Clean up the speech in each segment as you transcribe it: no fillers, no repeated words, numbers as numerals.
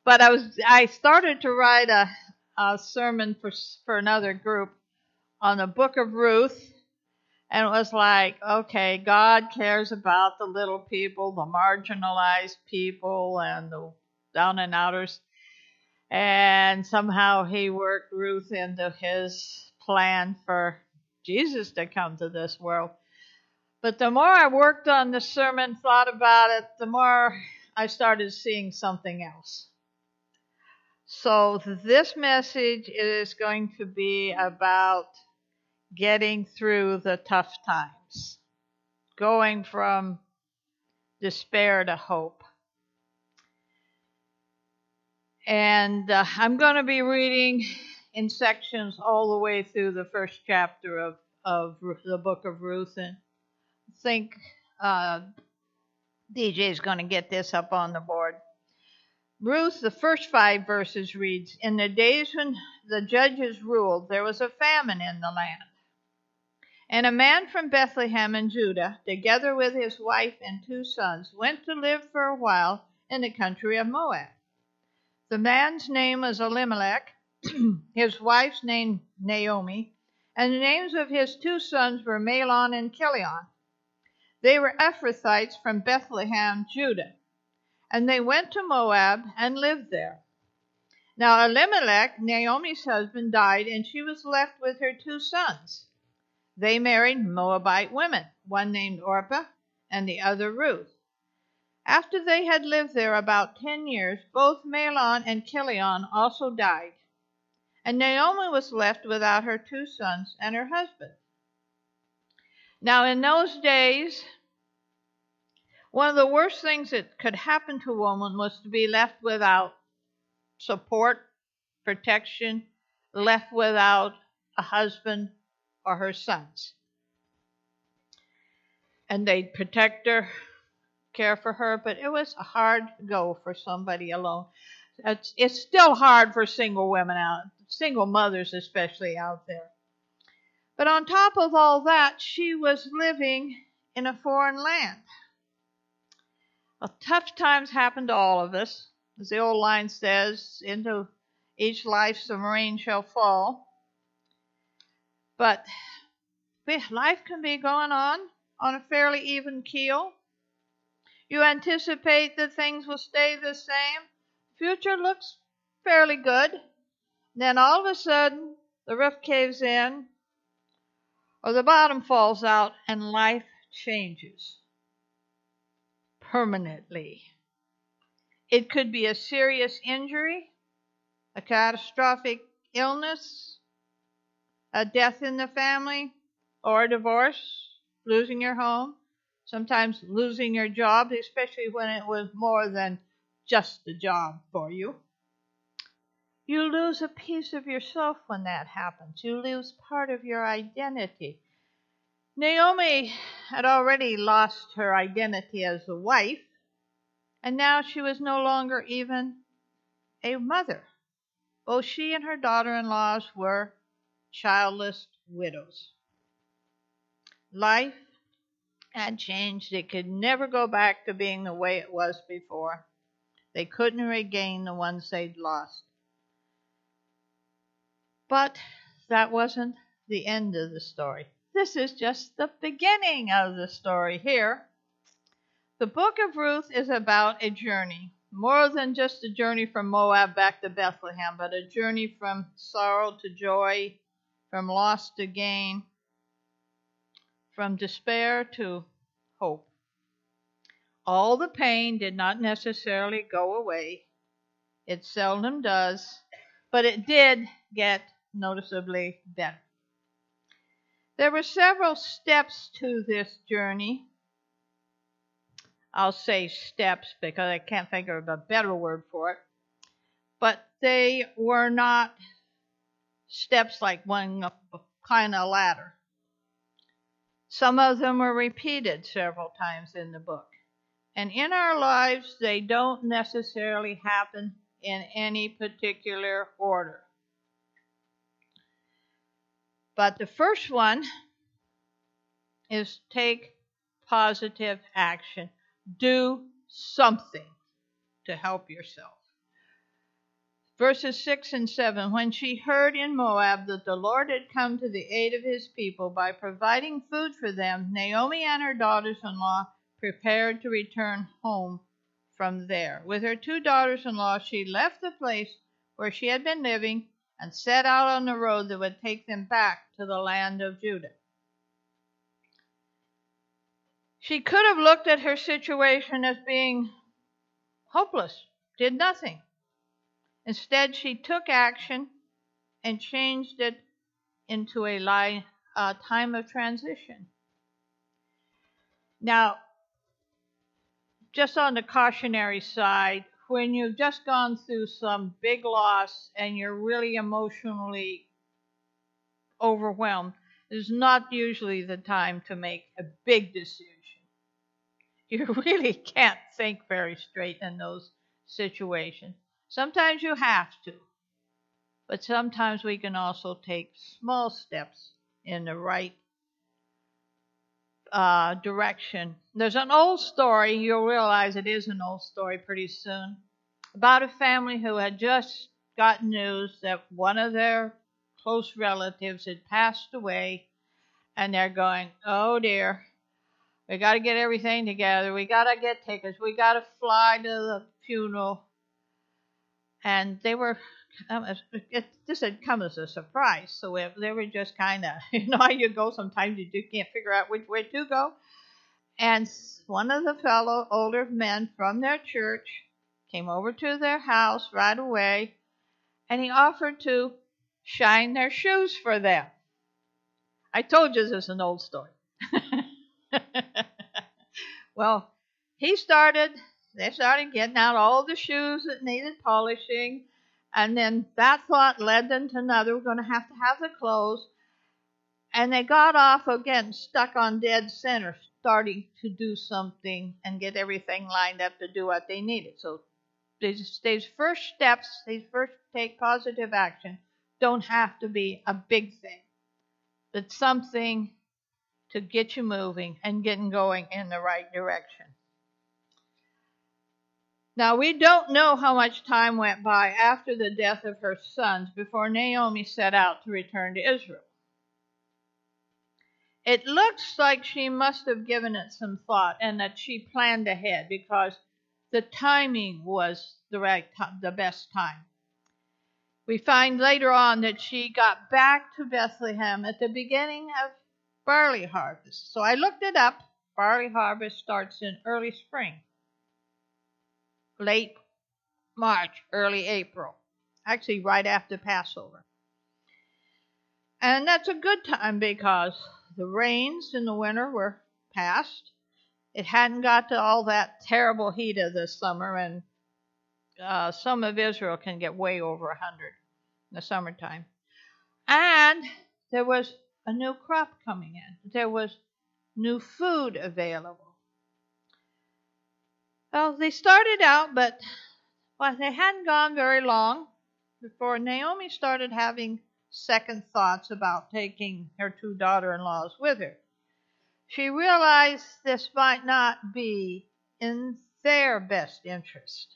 But I started to write a sermon for another group on the book of Ruth. And it was like, okay, God cares about the little people, the marginalized people, and the down and outers. And somehow he worked Ruth into his plan for Jesus to come to this world. But the more I worked on the sermon, thought about it, the more I started seeing something else. So this message is going to be about getting through the tough times, going from despair to hope. And I'm going to be reading in sections all the way through the first chapter of the book of Ruth. And I think DJ is going to get this up on the board. Ruth, the first 5 verses reads, "In the days when the judges ruled, there was a famine in the land. And a man from Bethlehem in Judah, together with his wife and 2 sons, went to live for a while in the country of Moab. The man's name was Elimelech, his wife's name Naomi, and the names of his 2 sons were Mahlon and Chilion. They were Ephrathites from Bethlehem, Judah. And they went to Moab and lived there. Now Elimelech, Naomi's husband, died, and she was left with her 2 sons. They married Moabite women, one named Orpah and the other Ruth. After they had lived there about 10 years, both Mahlon and Chilion also died, and Naomi was left without her 2 sons and her husband. Now in those days, one of the worst things that could happen to a woman was to be left without support, protection, left without a husband or her sons. And they'd protect her, care for her, but it was a hard go for somebody alone. It's still hard for single women single mothers especially out there. But on top of all that, she was living in a foreign land. Well, tough times happen to all of us. As the old line says, into each life some rain shall fall. But life can be going on a fairly even keel. You anticipate that things will stay the same. The future looks fairly good. Then all of a sudden, the roof caves in, or the bottom falls out, and life changes permanently. It could be a serious injury, a catastrophic illness, a death in the family, or a divorce, losing your home, sometimes losing your job, especially when it was more than just a job for you. You lose a piece of yourself when that happens. You lose part of your identity. Naomi had already lost her identity as a wife, and now she was no longer even a mother. Both she and her daughter-in-laws were childless widows. Life had changed. It could never go back to being the way it was before. They couldn't regain the ones they'd lost. But that wasn't the end of the story. This is just the beginning of the story here. The book of Ruth is about a journey, more than just a journey from Moab back to Bethlehem, but a journey from sorrow to joy, from loss to gain, from despair to hope. All the pain did not necessarily go away. It seldom does, but it did get noticeably better. There were several steps to this journey. I'll say steps because I can't think of a better word for it. But they were not steps like one kind of ladder. Some of them were repeated several times in the book. And in our lives, they don't necessarily happen in any particular order. But the first one is take positive action. Do something to help yourself. Verses 6 and 7. When she heard in Moab that the Lord had come to the aid of his people by providing food for them, Naomi and her daughters-in-law prepared to return home from there. With her 2 daughters-in-law, she left the place where she had been living and set out on the road that would take them back to the land of Judah. She could have looked at her situation as being hopeless, did nothing. Instead, she took action and changed it into a time of transition. Now, just on the cautionary side, when you've just gone through some big loss and you're really emotionally overwhelmed, is not usually the time to make a big decision. You really can't think very straight in those situations. Sometimes you have to, but sometimes we can also take small steps in the right direction. There's an old story, you'll realize it is an old story pretty soon, about a family who had just gotten news that one of their close relatives had passed away, and they're going, oh dear, we got to get everything together, we got to get tickets, we got to fly to the funeral. And they were, this had come as a surprise, so they were just kind of, how you go, sometimes you can't figure out which way to go. And one of the fellow older men from their church came over to their house right away, and he offered to shine their shoes for them. I told you this is an old story. Well, they started getting out all the shoes that needed polishing, and then that thought led them to another. We're going to have the clothes. And they got off again, stuck on dead center, starting to do something and get everything lined up to do what they needed. So these first steps, these first take positive action, don't have to be a big thing. It's something to get you moving and getting going in the right direction. Now, we don't know how much time went by after the death of her sons before Naomi set out to return to Israel. It looks like she must have given it some thought and that she planned ahead because the timing was the best time. We find later on that she got back to Bethlehem at the beginning of barley harvest. So I looked it up. Barley harvest starts in early spring. Late March, early April, actually right after Passover. And that's a good time because the rains in the winter were past. It hadn't got to all that terrible heat of the summer, and some of Israel can get way over 100 in the summertime. And there was a new crop coming in. There was new food available. Well, they started out, but they hadn't gone very long before Naomi started having second thoughts about taking her 2 daughter-in-laws with her. She realized this might not be in their best interest.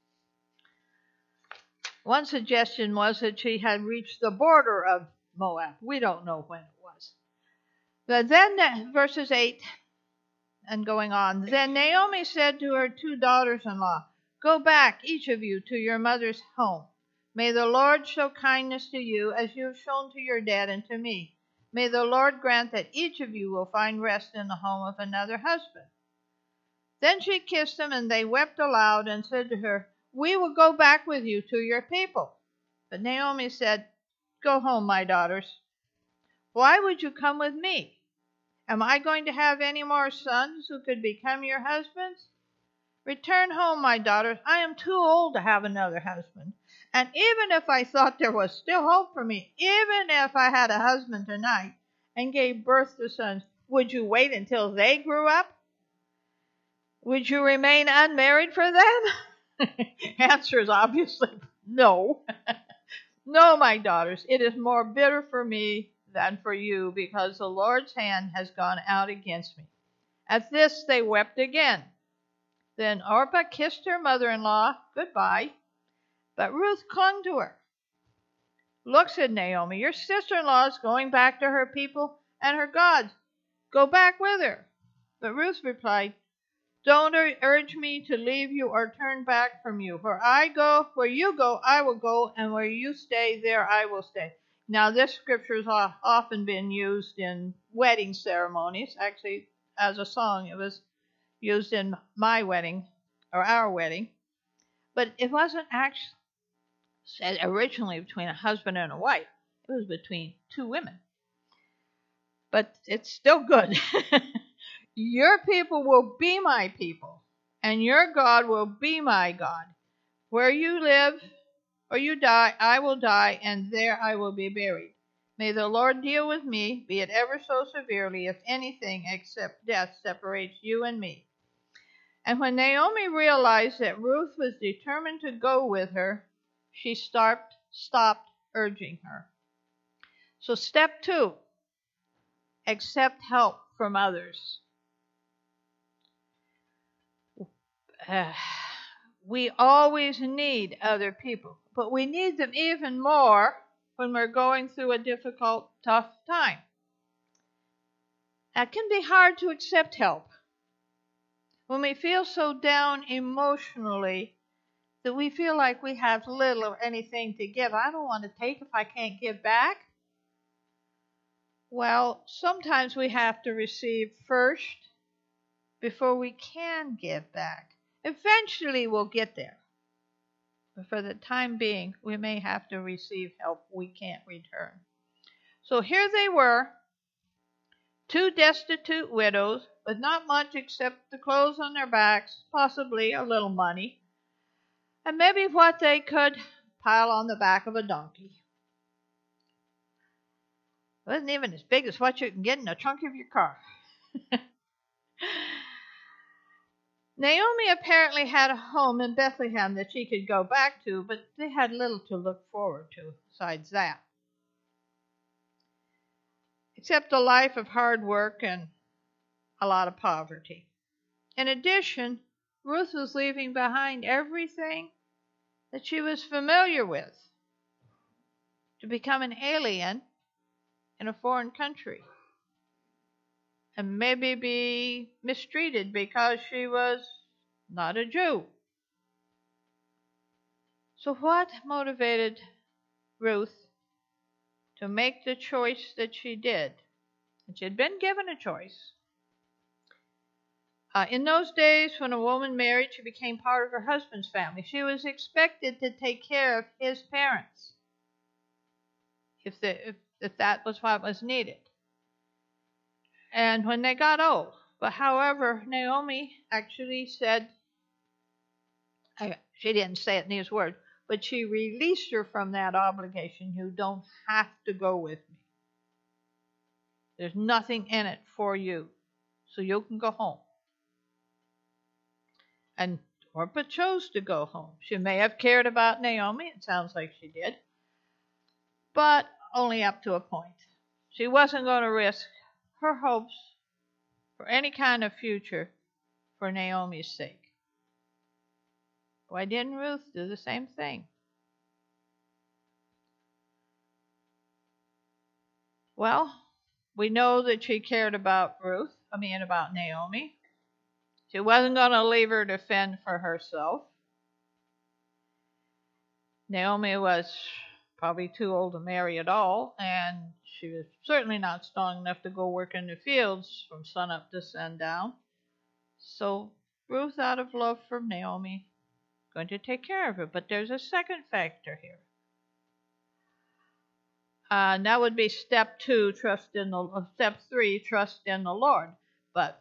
One suggestion was that she had reached the border of Moab. We don't know when it was. But then, verses 8 and going on, then Naomi said to her 2 daughters-in-law, go back, each of you, to your mother's home. May the Lord show kindness to you as you have shown to your dad and to me. May the Lord grant that each of you will find rest in the home of another husband. Then she kissed them, and they wept aloud and said to her, we will go back with you to your people. But Naomi said, go home, my daughters. Why would you come with me? Am I going to have any more sons who could become your husbands? Return home, my daughters. I am too old to have another husband. And even if I thought there was still hope for me, even if I had a husband tonight and gave birth to sons, would you wait until they grew up? Would you remain unmarried for them? Answer is obviously no. No, my daughters, it is more bitter for me than for you, because the Lord's hand has gone out against me. At this they wept again. Then Orpah kissed her mother-in-law goodbye, But Ruth clung to her. Look, said Naomi, your sister-in-law is going back to her people and her gods. Go back with her. But Ruth replied, don't urge me to leave you or turn back from you. Where you go, I will go, and where you stay, there I will stay. Now, this scripture has often been used in wedding ceremonies. Actually, as a song, it was used in my wedding, or our wedding. But it wasn't actually said originally between a husband and a wife. It was between two women. But it's still good. Your people will be my people, and your God will be my God. Where you live or you die, I will die, and there I will be buried. May the Lord deal with me, be it ever so severely, if anything except death separates you and me. And when Naomi realized that Ruth was determined to go with her, she stopped urging her. So step 2, accept help from others. We always need other people, but we need them even more when we're going through a difficult, tough time. It can be hard to accept help when we feel so down emotionally that we feel like we have little or anything to give. I don't want to take if I can't give back. Well, sometimes we have to receive first before we can give back. Eventually we'll get there. But for the time being, we may have to receive help we can't return. So here they were, 2 destitute widows with not much except the clothes on their backs, possibly a little money, and maybe what they could pile on the back of a donkey. It wasn't even as big as what you can get in the trunk of your car. Naomi apparently had a home in Bethlehem that she could go back to, but they had little to look forward to besides that, except a life of hard work and a lot of poverty. In addition, Ruth was leaving behind everything that she was familiar with to become an alien in a foreign country and maybe be mistreated because she was not a Jew. So what motivated Ruth to make the choice that she did? And she had been given a choice. In those days, when a woman married, she became part of her husband's family. She was expected to take care of his parents if that was what was needed. And when they got old. But however, Naomi actually said, she didn't say it in these words, but she released her from that obligation. You don't have to go with me. There's nothing in it for you, so you can go home. And Orpah chose to go home. She may have cared about Naomi, it sounds like she did, but only up to a point. She wasn't going to risk her hopes for any kind of future for Naomi's sake. Why didn't Ruth do the same thing? Well, we know that she cared about about Naomi. She wasn't going to leave her to fend for herself. Naomi was probably too old to marry at all, and she was certainly not strong enough to go work in the fields from sunup to sundown. So Ruth, out of love for Naomi, going to take care of her. But there's a second factor here. And that would be step 3, trust in the Lord. But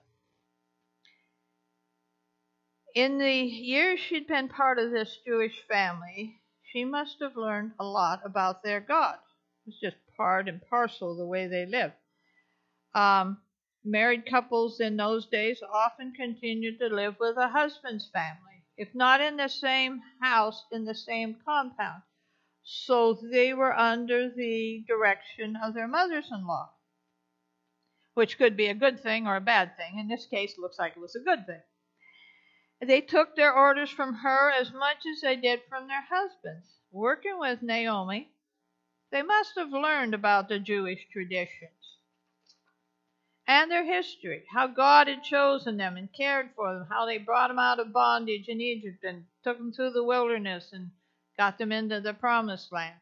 in the years she'd been part of this Jewish family, she must have learned a lot about their God. It was just part and parcel of the way they lived. Married couples in those days often continued to live with a husband's family, if not in the same house, in the same compound. So they were under the direction of their mothers-in-law, which could be a good thing or a bad thing. In this case, it looks like it was a good thing. They took their orders from her as much as they did from their husbands. Working with Naomi, they must have learned about the Jewish traditions and their history, how God had chosen them and cared for them, how they brought them out of bondage in Egypt and took them through the wilderness and got them into the promised land.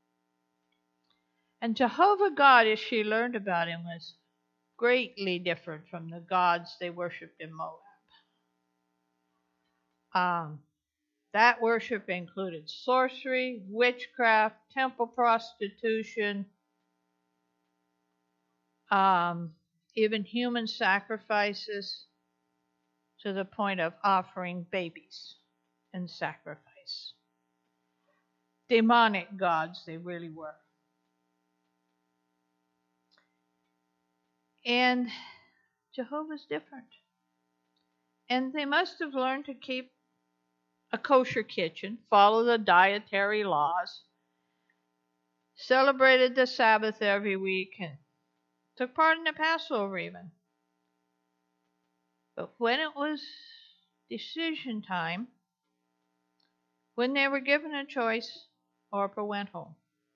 And Jehovah God, as she learned about him, was greatly different from the gods they worshipped in Moab. That worship included sorcery, witchcraft, temple prostitution, even human sacrifices, to the point of offering babies in sacrifice. Demonic gods they really were. And Jehovah's different. And they must have learned to keep a kosher kitchen, follow the dietary laws, celebrated the Sabbath every week, and took part in the Passover even. But when it was decision time, when they were given a choice, Orpah went home.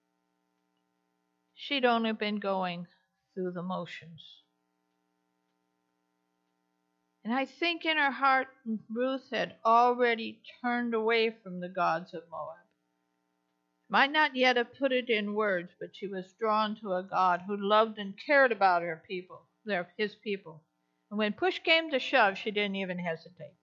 She'd only been going through the motions. And I think in her heart, Ruth had already turned away from the gods of Moab. Might not yet have put it in words, but she was drawn to a God who loved and cared about her people, his people. And when push came to shove, she didn't even hesitate.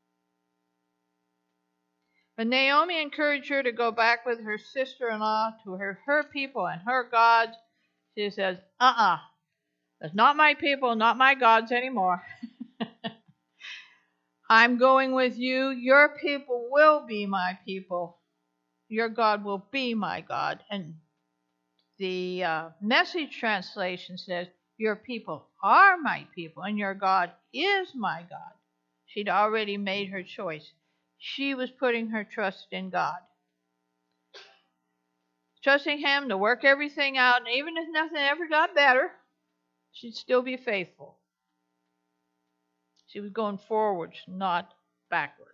But Naomi encouraged her to go back with her sister-in-law to her people and her gods. She says, that's not my people, not my gods anymore. I'm going with you. Your people will be my people. Your God will be my God. And the Message translation says, your people are my people, and your God is my God. She'd already made her choice. She was putting her trust in God. Trusting Him to work everything out, and even if nothing ever got better, she'd still be faithful. She was going forwards, not backwards.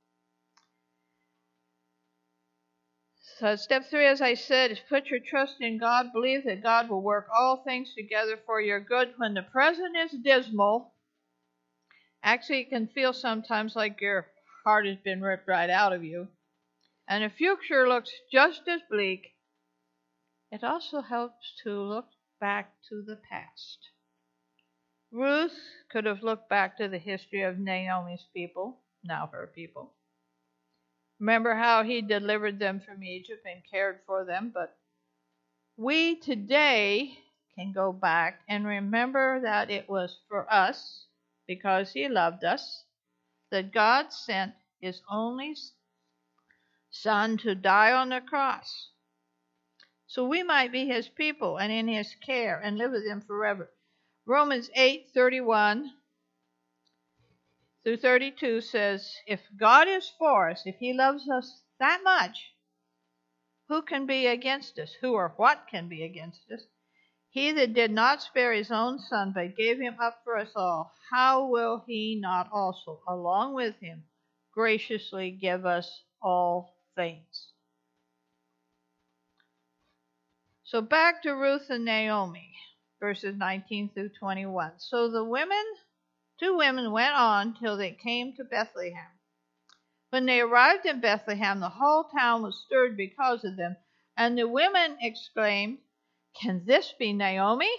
So step 3, as I said, is put your trust in God. Believe that God will work all things together for your good. When the present is dismal, actually it can feel sometimes like your heart has been ripped right out of you, and the future looks just as bleak, it also helps to look back to the past. Ruth could have looked back to the history of Naomi's people, now her people. Remember how he delivered them from Egypt and cared for them, but we today can go back and remember that it was for us, because he loved us, that God sent his only Son to die on the cross, so we might be his people and in his care and live with him forever. Romans 8:31 through 32 says, if God is for us, if he loves us that much, who can be against us? Who or what can be against us? He that did not spare his own Son, but gave him up for us all, how will he not also, along with him, graciously give us all things? So back to Ruth and Naomi, verses 19 through 21. So the two women went on till they came to Bethlehem. When they arrived in Bethlehem, the whole town was stirred because of them, and the women exclaimed, can this be Naomi?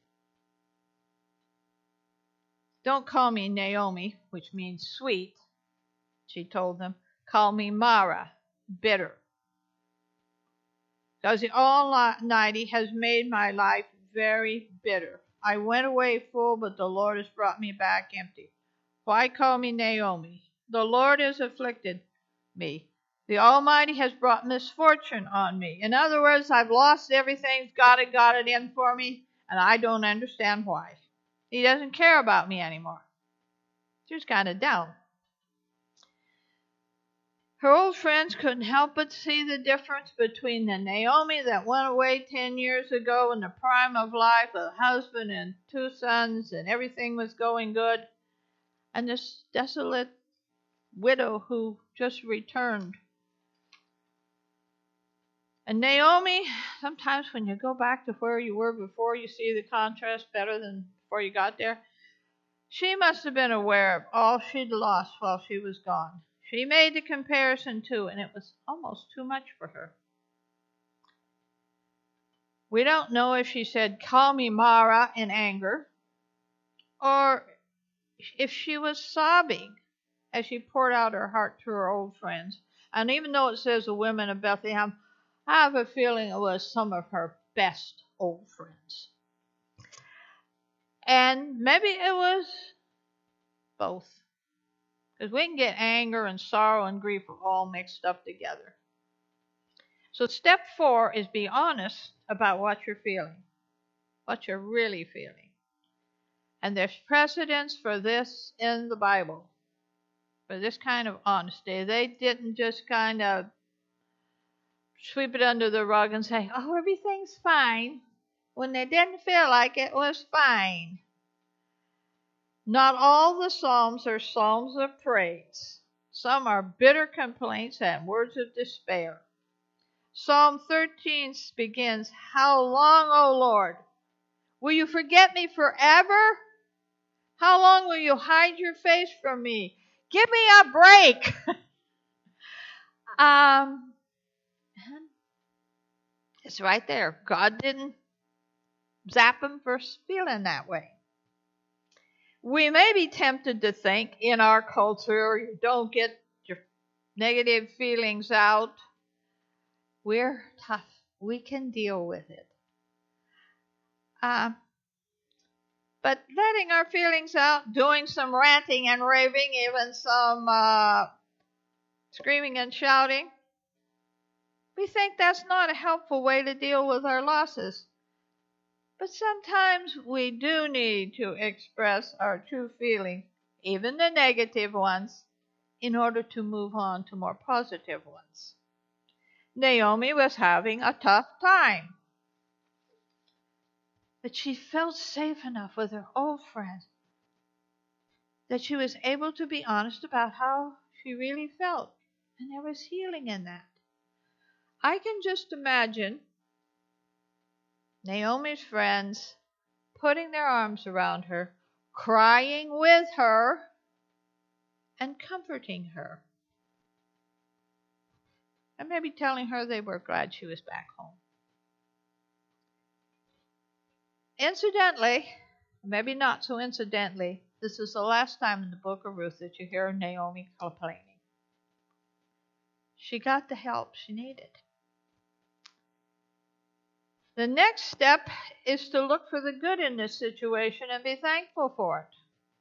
Don't call me Naomi, which means sweet, she told them. Call me Mara, bitter. Because the Almighty has made my life very bitter. I went away full, but the Lord has brought me back empty. Why call me Naomi? The Lord has afflicted me. The Almighty has brought misfortune on me. In other words, I've lost everything. God had got it in for me, and I don't understand why. He doesn't care about me anymore. She was kind of down. Her old friends couldn't help but see the difference between the Naomi that went away 10 years ago in the prime of life, a husband and 2 sons, and everything was going good, and this desolate widow who just returned. And Naomi, sometimes when you go back to where you were before, you see the contrast better than before you got there. She must have been aware of all she'd lost while she was gone. She made the comparison too, and it was almost too much for her. We don't know if she said, "Call me Mara," in anger, or if she was sobbing as she poured out her heart to her old friends. And even though it says the women of Bethlehem, I have a feeling it was some of her best old friends. And maybe it was both. Because we can get anger and sorrow and grief all mixed up together. So step 4 is be honest about what you're feeling, what you're really feeling. And there's precedence for this in the Bible, for this kind of honesty. They didn't just kind of sweep it under the rug and say, "Oh, everything's fine," when they didn't feel like it was fine. Not all the Psalms are Psalms of praise. Some are bitter complaints and words of despair. Psalm 13 begins, "How long, O Lord? Will you forget me forever? How long will you hide your face from me? Give me a break." It's right there. God didn't zap him for feeling that way. We may be tempted to think in our culture, you don't get your negative feelings out. We're tough. We can deal with it. But letting our feelings out, doing some ranting and raving, even some screaming and shouting, we think that's not a helpful way to deal with our losses. But sometimes we do need to express our true feelings, even the negative ones, in order to move on to more positive ones. Naomi was having a tough time, but she felt safe enough with her old friend that she was able to be honest about how she really felt, and there was healing in that. I can just imagine Naomi's friends putting their arms around her, crying with her, and comforting her. And maybe telling her they were glad she was back home. Incidentally, maybe not so incidentally, this is the last time in the book of Ruth that you hear Naomi complaining. She got the help she needed. The next step is to look for the good in this situation and be thankful for it.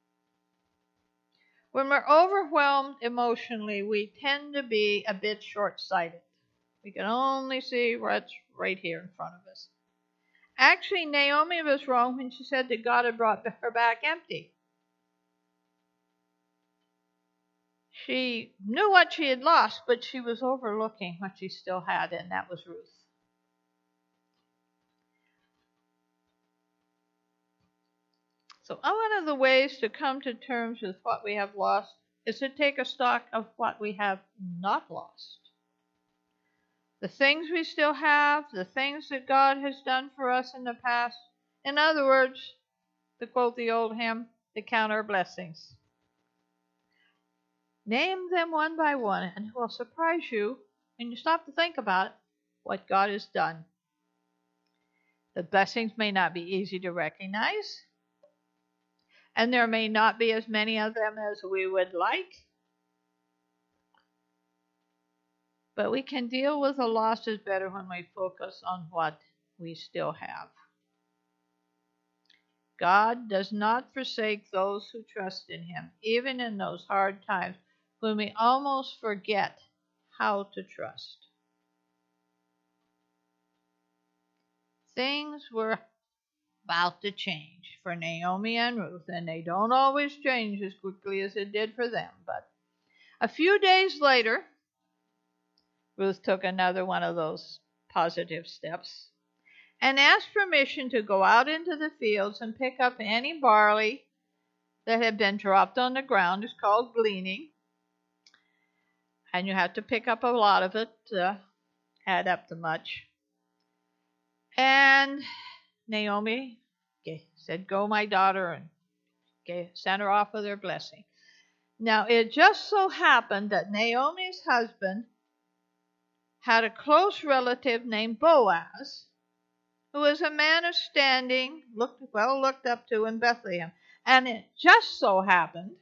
When we're overwhelmed emotionally, we tend to be a bit short-sighted. We can only see what's right here in front of us. Actually, Naomi was wrong when she said that God had brought her back empty. She knew what she had lost, but she was overlooking what she still had, and that was Ruth. So one of the ways to come to terms with what we have lost is to take a stock of what we have not lost. The things we still have, the things that God has done for us in the past. In other words, to quote the old hymn, to count our blessings. Name them one by one, and it will surprise you when you stop to think about what God has done. The blessings may not be easy to recognize, and there may not be as many of them as we would like. But we can deal with the losses better when we focus on what we still have. God does not forsake those who trust in Him, even in those hard times when we almost forget how to trust. Things were about to change for Naomi and Ruth, and they don't always change as quickly as it did for them. But a few days later, Ruth took another one of those positive steps and asked permission to go out into the fields and pick up any barley that had been dropped on the ground. It's called gleaning. And you have to pick up a lot of it to add up to much. And Naomi said, "Go, my daughter," and sent her off with her blessing. Now, it just so happened that Naomi's husband had a close relative named Boaz, who was a man of standing, well looked up to in Bethlehem. And it just so happened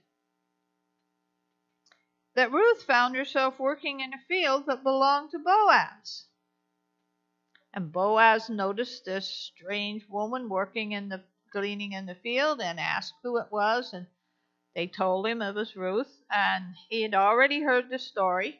that Ruth found herself working in a field that belonged to Boaz. And Boaz noticed this strange woman gleaning in the field, and asked who it was, and they told him it was Ruth, and he had already heard the story.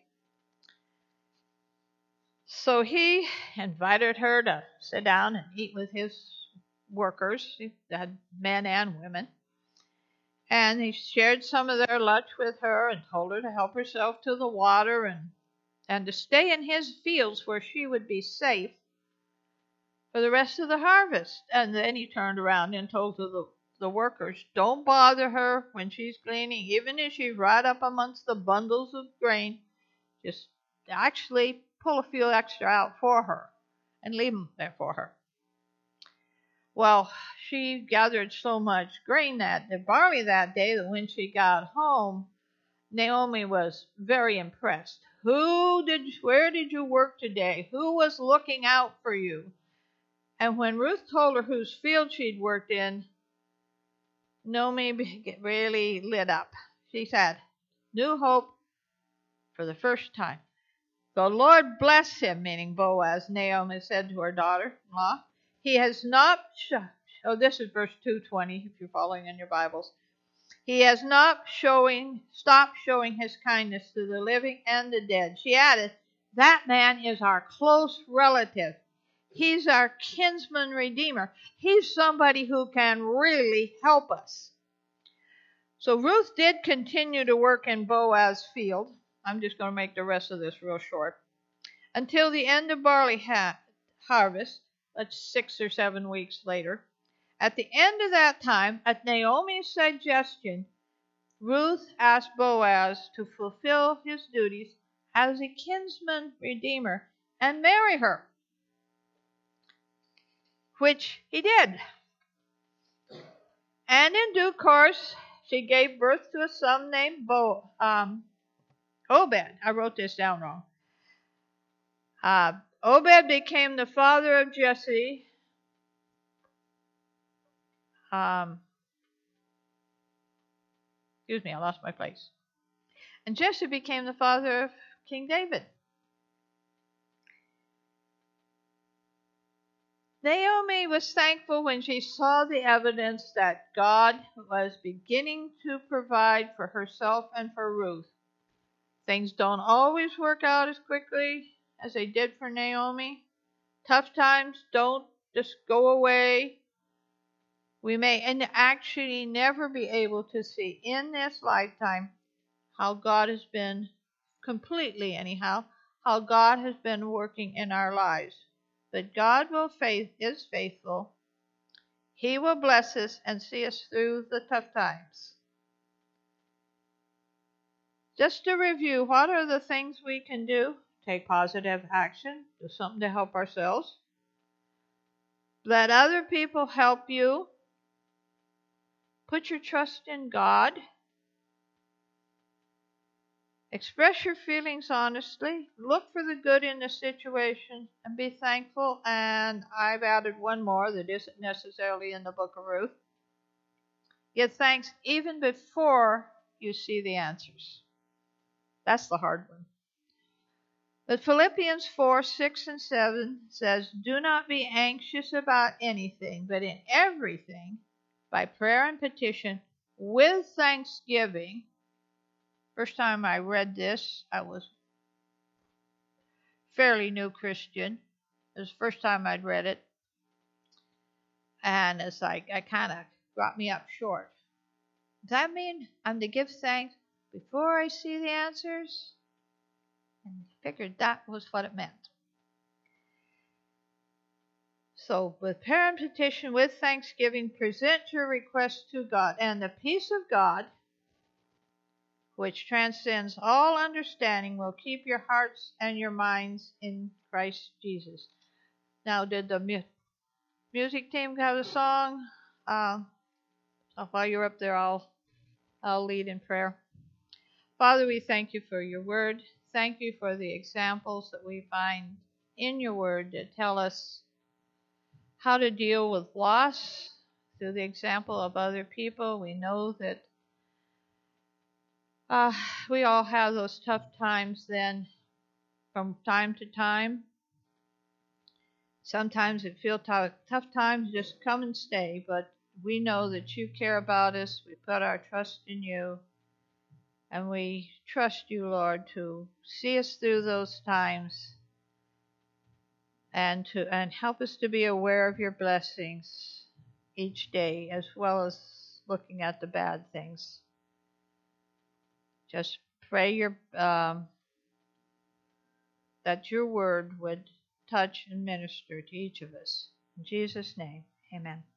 So he invited her to sit down and eat with his workers. He had men and women. And he shared some of their lunch with her and told her to help herself to the water and to stay in his fields where she would be safe for the rest of the harvest. And then he turned around and told the workers, "Don't bother her when she's gleaning, even if she's right up amongst the bundles of grain. Just actually pull a few extra out for her and leave them there for her." Well, she gathered so much barley that day, that when she got home, Naomi was very impressed. Where did you work today? Who was looking out for you? And when Ruth told her whose field she'd worked in, Naomi really lit up. She said, "New hope for the first time. The Lord bless him," meaning Boaz, Naomi said to her daughter-in-law. "He has not," this is verse 220 if you're following in your Bibles. "He has not stopped showing his kindness to the living and the dead." She added, "That man is our close relative. He's our kinsman redeemer. He's somebody who can really help us." So Ruth did continue to work in Boaz's field. I'm just going to make the rest of this real short. Until the end of barley harvest, that's 6 or 7 weeks later. At the end of that time, at Naomi's suggestion, Ruth asked Boaz to fulfill his duties as a kinsman redeemer and marry her, which he did. And in due course, she gave birth to a son named Obed. I wrote this down wrong. Obed became the father of Jesse. Excuse me, I lost my place. And Jesse became the father of King David. Naomi was thankful when she saw the evidence that God was beginning to provide for herself and for Ruth. Things don't always work out as quickly as they did for Naomi. Tough times don't just go away. We may actually never be able to see in this lifetime how God has been, completely anyhow, how God has been working in our lives. But God is faithful. He will bless us and see us through the tough times. Just to review, what are the things we can do? Take positive action. Do something to help ourselves. Let other people help you. Put your trust in God. Express your feelings honestly. Look for the good in the situation and be thankful. And I've added one more that isn't necessarily in the book of Ruth. Give thanks even before you see the answers. That's the hard one. But Philippians 4:6-7 says, "Do not be anxious about anything, but in everything, by prayer and petition, with thanksgiving." First time I read this, I was fairly new Christian. It was the first time I'd read it. And it's like, it kind of brought me up short. Does that mean I'm to give thanks before I see the answers? And I figured that was what it meant. So, with prayer and petition, with thanksgiving, present your requests to God. And the peace of God, which transcends all understanding, will keep your hearts and your minds in Christ Jesus. Now, did the music team have a song? While you're up there, I'll lead in prayer. Father, we thank you for your word. Thank you for the examples that we find in your word that tell us how to deal with loss through the example of other people. We know that we all have those tough times then from time to time. Sometimes it feels tough times just come and stay, but we know that you care about us. We put our trust in you. And we trust you, Lord, to see us through those times and help us to be aware of your blessings each day, as well as looking at the bad things. Just pray that your word would touch and minister to each of us. In Jesus' name, amen.